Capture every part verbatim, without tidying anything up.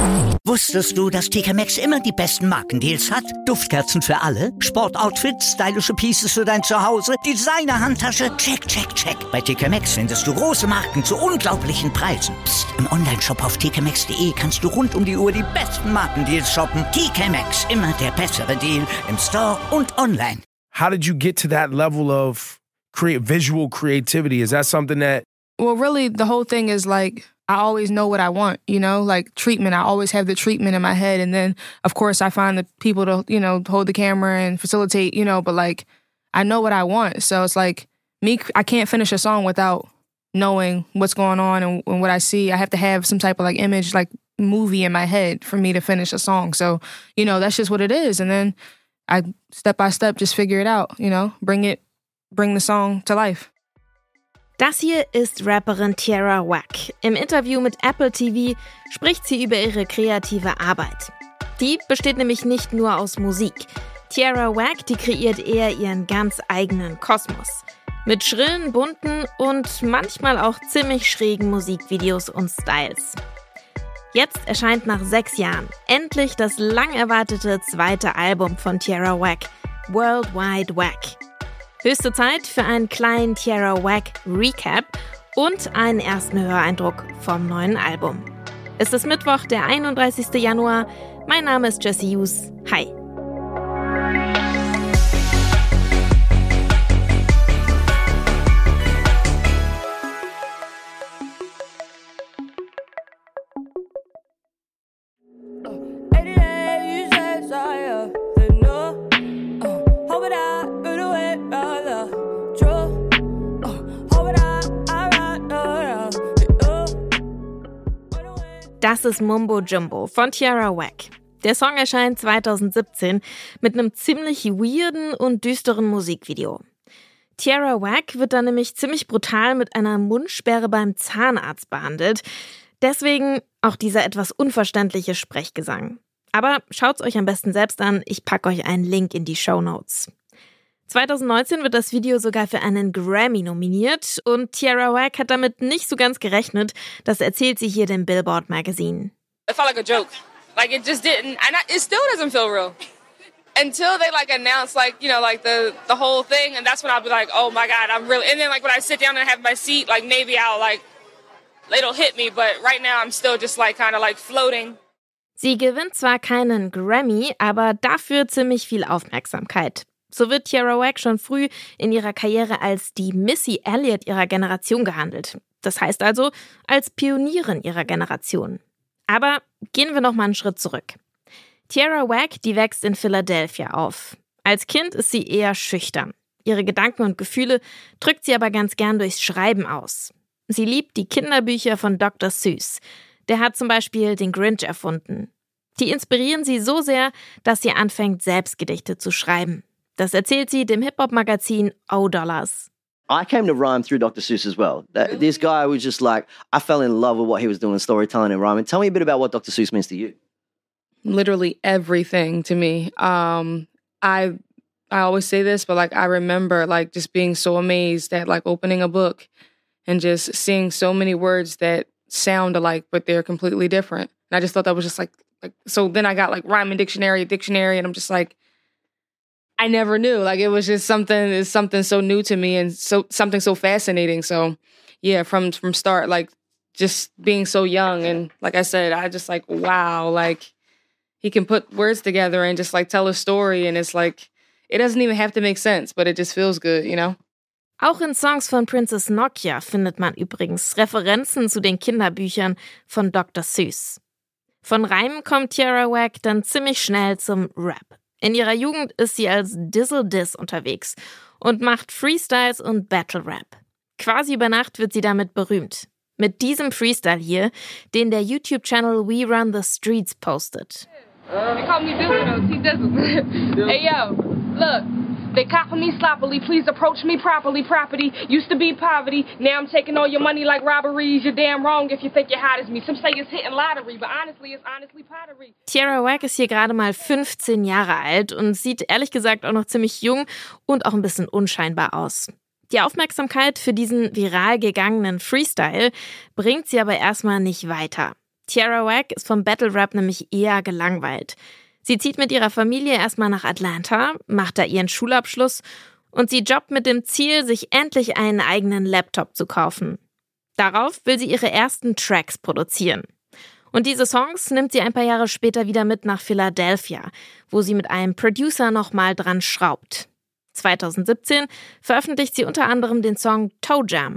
Wusstest du, dass T K Maxx immer die besten Markendeals hat? Duftkerzen für alle, Sportoutfits, stylische Pieces für dein Zuhause, Designer-Handtasche, check, check, check. Bei T K Maxx findest du große Marken zu unglaublichen Preisen. Psst. Im Onlineshop auf t k maxx punkt d e kannst du rund um die Uhr die besten Markendeals shoppen. T K Maxx, immer der bessere Deal im Store und online. How did you get to that level of create visual creativity? Is that something that... Well, really, the whole thing is like, I always know what I want, you know, like treatment. I always have the treatment in my head. And then, of course, I find the people to, you know, hold the camera and facilitate, you know, but like, I know what I want. So it's like me, I can't finish a song without knowing what's going on and, and what I see. I have to have some type of like image, like movie in my head for me to finish a song. So, you know, that's just what it is. And then I step by step just figure it out, you know, bring it, bring the song to life. Das hier ist Rapperin Tierra Whack. Im Interview mit Apple T V spricht sie über ihre kreative Arbeit. Die besteht nämlich nicht nur aus Musik. Tierra Whack, die kreiert eher ihren ganz eigenen Kosmos. Mit schrillen, bunten und manchmal auch ziemlich schrägen Musikvideos und Styles. Jetzt erscheint nach sechs Jahren endlich das lang erwartete zweite Album von Tierra Whack, Worldwide Whack. Höchste Zeit für einen kleinen Tierra Whack Recap und einen ersten Höreindruck vom neuen Album. Es ist Mittwoch, der einunddreißigsten Januar. Mein Name ist Jessie Hughes. Hi. Das ist Mumbo Jumbo von Tierra Whack. Der Song erscheint zweitausendsiebzehn mit einem ziemlich weirden und düsteren Musikvideo. Tierra Whack wird dann nämlich ziemlich brutal mit einer Mundsperre beim Zahnarzt behandelt. Deswegen auch dieser etwas unverständliche Sprechgesang. Aber schaut's euch am besten selbst an, ich packe euch einen Link in die Shownotes. zweitausendneunzehn wird das Video sogar für einen Grammy nominiert und Tierra Whack hat damit nicht so ganz gerechnet. Das erzählt sie hier dem Billboard Magazine. It felt like a joke. Like it just didn't, and I, it still doesn't feel real. Until they like announce like, you know, like the, the whole thing, and that's when I'll be like, oh my God, I'm really, and then like when I sit down and have my seat, like maybe I'll like, it'll hit me, but right now I'm still just like kind of like floating. Sie gewinnt zwar keinen Grammy, aber dafür ziemlich viel Aufmerksamkeit. So wird Tierra Whack schon früh in ihrer Karriere als die Missy Elliott ihrer Generation gehandelt. Das heißt also als Pionierin ihrer Generation. Aber gehen wir noch mal einen Schritt zurück. Tierra Whack, die wächst in Philadelphia auf. Als Kind ist sie eher schüchtern. Ihre Gedanken und Gefühle drückt sie aber ganz gern durchs Schreiben aus. Sie liebt die Kinderbücher von Doktor Seuss. Der hat zum Beispiel den Grinch erfunden. Die inspirieren sie so sehr, dass sie anfängt, selbst Gedichte zu schreiben. Das erzählt sie dem Hip-Hop-Magazin O-Dollars. I came to rhyme through Doctor Seuss as well. That, this guy was just like, I fell in love with what he was doing, storytelling and rhyming. Tell me a bit about what Doctor Seuss means to you. Literally everything to me. Um, I I always say this, but like I remember like just being so amazed at like opening a book and just seeing so many words that sound alike, but they're completely different. And I just thought that was just like, like so then I got like rhyming dictionary, dictionary, and I'm just like, I never knew. Like it was just something, it's something so new to me and so something so fascinating. So yeah, from from start, like just being so young and like I said, I just like, wow, like he can put words together and just like tell a story and it's like, it doesn't even have to make sense, but it just feels good, you know? Auch in Songs von Princess Nokia findet man übrigens Referenzen zu den Kinderbüchern von Doktor Seuss. Von Reimen kommt Tierra Whack dann ziemlich schnell zum Rap. In ihrer Jugend ist sie als Dizzle Diz unterwegs und macht Freestyles und Battle Rap. Quasi über Nacht wird sie damit berühmt. Mit diesem Freestyle hier, den der YouTube-Channel We Run the Streets postet. They call me Dizzle though, T-Dizzle. Hey yo, look, they copy me sloppily, please approach me properly. Property used to be poverty, now I'm taking all your money like robberies. You're damn wrong if you think you're hot as me. Some say it's hitting lottery, but honestly it's honestly pottery. Tierra Whack ist hier gerade mal fünfzehn Jahre alt und sieht ehrlich gesagt auch noch ziemlich jung und auch ein bisschen unscheinbar aus. Die Aufmerksamkeit für diesen viral gegangenen Freestyle bringt sie aber erstmal nicht weiter. Tierra Whack ist vom Battle Rap nämlich eher gelangweilt. Sie zieht mit ihrer Familie erstmal nach Atlanta, macht da ihren Schulabschluss und sie jobbt mit dem Ziel, sich endlich einen eigenen Laptop zu kaufen. Darauf will sie ihre ersten Tracks produzieren. Und diese Songs nimmt sie ein paar Jahre später wieder mit nach Philadelphia, wo sie mit einem Producer nochmal dran schraubt. zwanzig siebzehn veröffentlicht sie unter anderem den Song Toe Jam.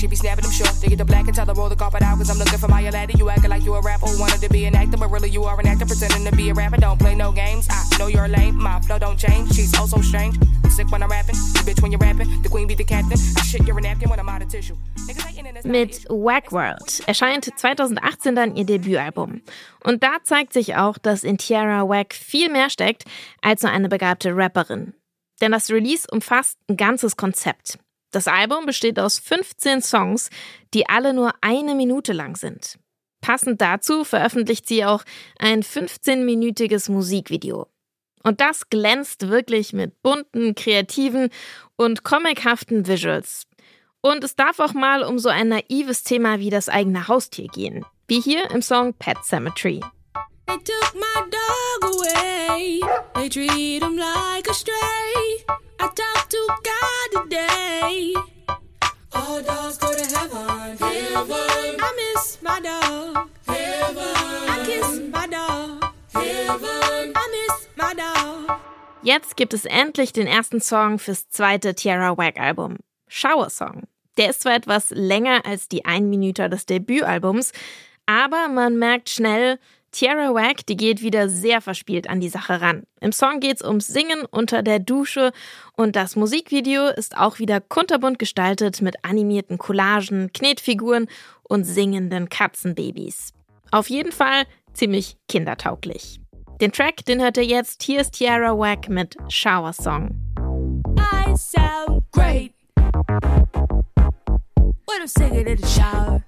Mit Wack World erscheint zwanzig achtzehn dann ihr Debütalbum. Und da zeigt sich auch, dass in Tierra Whack viel mehr steckt als nur eine begabte Rapperin. Denn das Release umfasst ein ganzes Konzept. Das Album besteht aus fünfzehn Songs, die alle nur eine Minute lang sind. Passend dazu veröffentlicht sie auch ein fünfzehnminütiges Musikvideo. Und das glänzt wirklich mit bunten, kreativen und comichaften Visuals. Und es darf auch mal um so ein naives Thema wie das eigene Haustier gehen, wie hier im Song Pet Cemetery. They took my dog away. They treat him like a stray. I talked to God today. All dogs go to heaven. Heaven. I miss my dog. Heaven. I kiss my dog. Heaven. I miss my dog. Jetzt gibt es endlich den ersten Song fürs zweite Tierra Whack Album. Shower Song. Der ist zwar etwas länger als die ein Minute des Debütalbums, aber man merkt schnell, Tierra Whack, die geht wieder sehr verspielt an die Sache ran. Im Song geht's ums Singen unter der Dusche und das Musikvideo ist auch wieder kunterbunt gestaltet mit animierten Collagen, Knetfiguren und singenden Katzenbabys. Auf jeden Fall ziemlich kindertauglich. Den Track, den hört ihr jetzt. Hier ist Tierra Whack mit Shower Song. I sound great when I'm singing in the shower.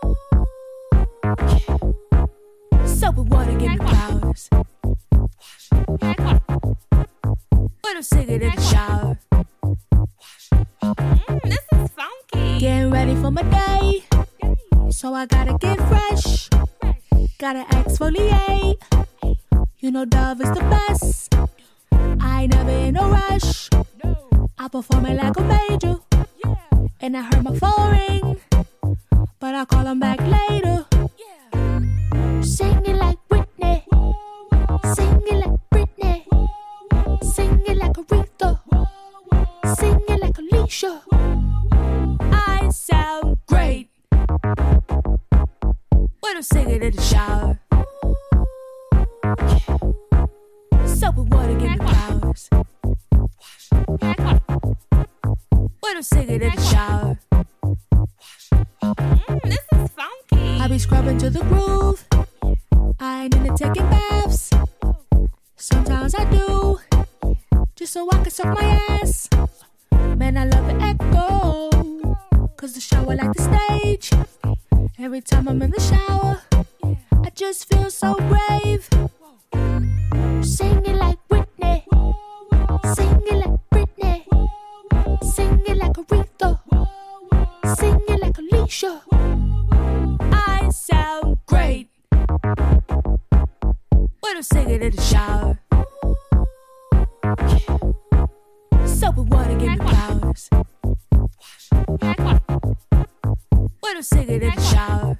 Soap and water give me powers. When I'm singing in the shower. Mm, this is funky. Getting ready for my day. So I gotta get fresh. Gotta exfoliate. You know Dove is the best. I ain't never in a rush. I perform it like a major. And I heard my phone ring. But I'll call him back later. Sing it like Whitney. Sing it like Britney. Sing it like Aretha. Sing it like Alicia. I sound great when I'm singing in the shower. Soap and water give me powers. When I'm singing in the shower. Mm, this is funky. I be scrubbing to the groove. I ain't into taking baths. Sometimes I do, just so I can suck my ass. Man, I love the echo, cause the shower like the stage. Every time I'm in the shower, I just feel so brave. Sing it like Whitney. Sing it like Britney. Sing it like Aretha. Sing it like Alicia. I sound great when I'm singing in the shower. Soap and water give me powers. When I'm singing in the shower.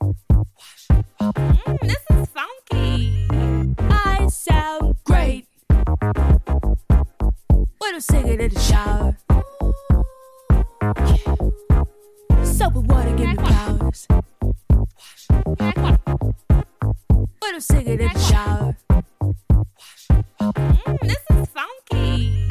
Mm, this is funky. I sound great when I'm singing in the shower. Soap and water give me powers. When I'm singing in the shower. Mm, this is funky.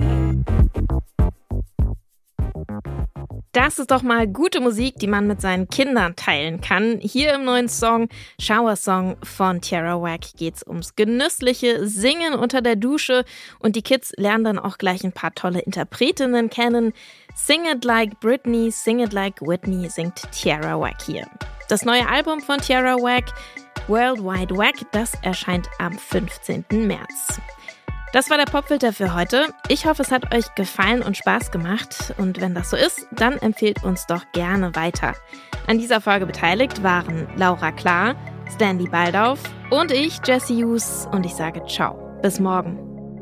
Das ist doch mal gute Musik, die man mit seinen Kindern teilen kann. Hier im neuen Song Shower Song von Tierra Whack geht's ums genüssliche Singen unter der Dusche und die Kids lernen dann auch gleich ein paar tolle Interpretinnen kennen. Sing It Like Britney, Sing It Like Whitney singt Tierra Whack hier. Das neue Album von Tierra Whack, World Wide Wack, das erscheint am fünfzehnten März. Das war der Popfilter für heute. Ich hoffe, es hat euch gefallen und Spaß gemacht. Und wenn das so ist, dann empfehlt uns doch gerne weiter. An dieser Folge beteiligt waren Laura Klar, Stanley Baldauf und ich, Jessie Hughes, und ich sage ciao. Bis morgen.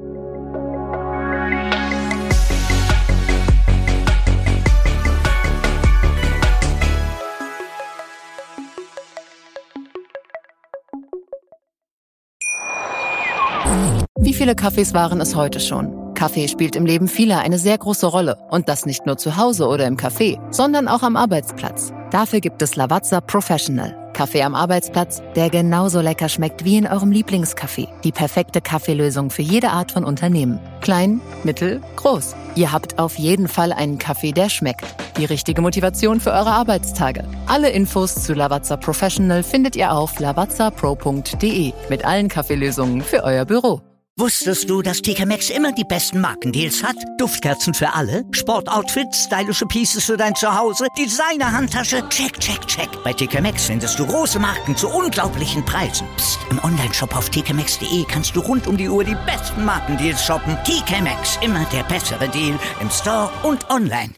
Wie viele Kaffees waren es heute schon? Kaffee spielt im Leben vieler eine sehr große Rolle. Und das nicht nur zu Hause oder im Café, sondern auch am Arbeitsplatz. Dafür gibt es Lavazza Professional. Kaffee am Arbeitsplatz, der genauso lecker schmeckt wie in eurem Lieblingscafé. Die perfekte Kaffeelösung für jede Art von Unternehmen. Klein, mittel, groß. Ihr habt auf jeden Fall einen Kaffee, der schmeckt. Die richtige Motivation für eure Arbeitstage. Alle Infos zu Lavazza Professional findet ihr auf lavazza pro punkt de mit allen Kaffeelösungen für euer Büro. Wusstest du, dass T K Maxx immer die besten Markendeals hat? Duftkerzen für alle, Sportoutfits, stylische Pieces für dein Zuhause, Designer-Handtasche, check, check, check. Bei T K Maxx findest du große Marken zu unglaublichen Preisen. Psst. im Onlineshop auf t k maxx punkt de kannst du rund um die Uhr die besten Markendeals shoppen. T K Maxx, immer der bessere Deal im Store und online.